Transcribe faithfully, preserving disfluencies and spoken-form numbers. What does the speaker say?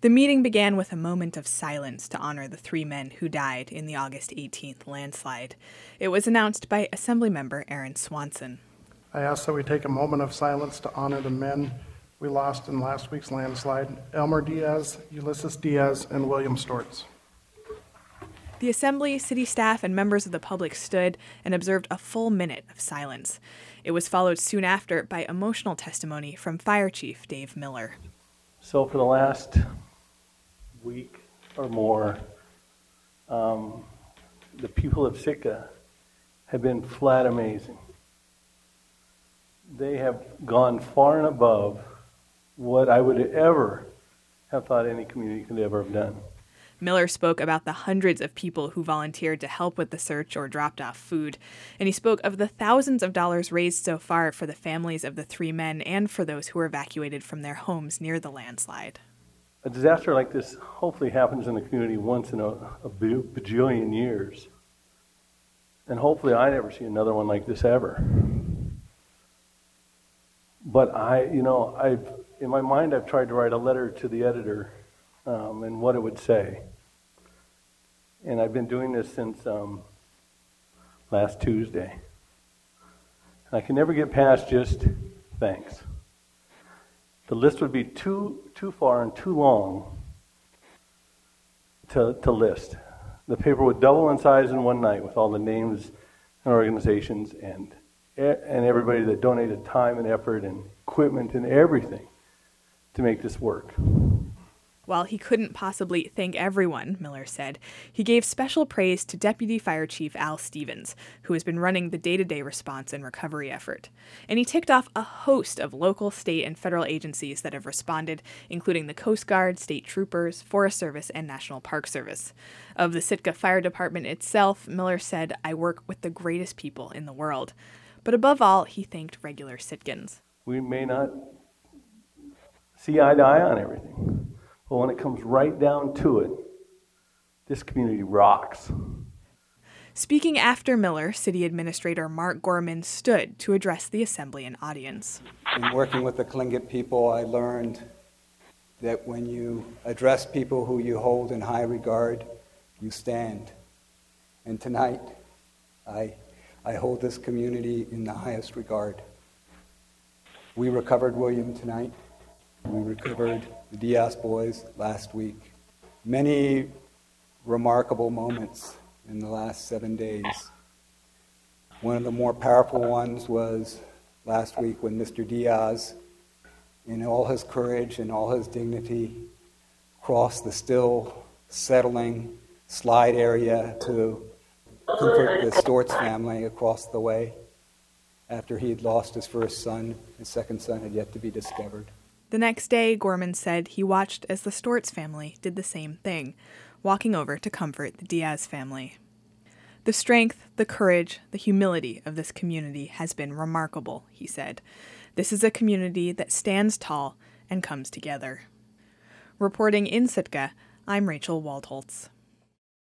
The meeting began with a moment of silence to honor the three men who died in the August eighteenth landslide. It was announced by Assemblymember Aaron Swanson. I ask that we take a moment of silence to honor the men we lost in last week's landslide, Elmer Diaz, Ulysses Diaz, and William Stortz. The Assembly, city staff, and members of the public stood and observed a full minute of silence. It was followed soon after by emotional testimony from Fire Chief Dave Miller. So for the last week or more, um, the people of Sitka have been flat amazing. They have gone far and above what I would ever have thought any community could ever have done. Miller spoke about the hundreds of people who volunteered to help with the search or dropped off food, and he spoke of the thousands of dollars raised so far for the families of the three men and for those who were evacuated from their homes near the landslide. A disaster like this hopefully happens in the community once in a, a bajillion years. And hopefully I never see another one like this ever. But I, you know, I've, in my mind I've tried to write a letter to the editor um, and what it would say. And I've been doing this since um, last Tuesday. And I can never get past just thanks. The list would be too too far and too long to to list. The paper would double in size in one night with all the names and organizations and and everybody that donated time and effort and equipment and everything to make this work. While he couldn't possibly thank everyone, Miller said, he gave special praise to Deputy Fire Chief Al Stevens, who has been running the day-to-day response and recovery effort. And he ticked off a host of local, state, and federal agencies that have responded, including the Coast Guard, state troopers, Forest Service, and National Park Service. Of the Sitka Fire Department itself, Miller said, "I work with the greatest people in the world." But above all, he thanked regular Sitkans. We may not see eye to eye on everything. But when it comes right down to it, this community rocks. Speaking after Miller, City Administrator Mark Gorman stood to address the assembly and audience. In working with the Tlingit people, I learned that when you address people who you hold in high regard, you stand. And tonight, I, I hold this community in the highest regard. We recovered William tonight. We recovered the Diaz boys last week. Many remarkable moments in the last seven days. One of the more powerful ones was last week when Mister Diaz, in all his courage and all his dignity, crossed the still settling slide area to comfort the Stortz family across the way after he had lost his first son. His second son had yet to be discovered. The next day, Gorman said he watched as the Stortz family did the same thing, walking over to comfort the Diaz family. The strength, the courage, the humility of this community has been remarkable, he said. This is a community that stands tall and comes together. Reporting in Sitka, I'm Rachel Waldholtz.